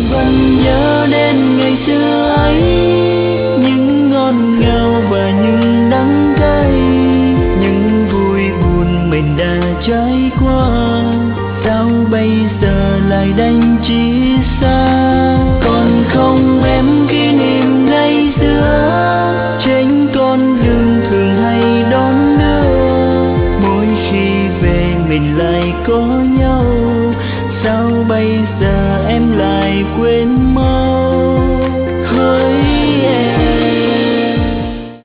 vẫn nhớ đến ngày xưa ấy, những ngon ngào và những đắng cay, những vui buồn mình đã trải qua. Sao bây giờ lại đành chia xa? Còn không em kỷ niệm ngày xưa trên con đường thường hay đón đưa, mỗi khi về mình lại có nhau. Sao bây giờ em lại quên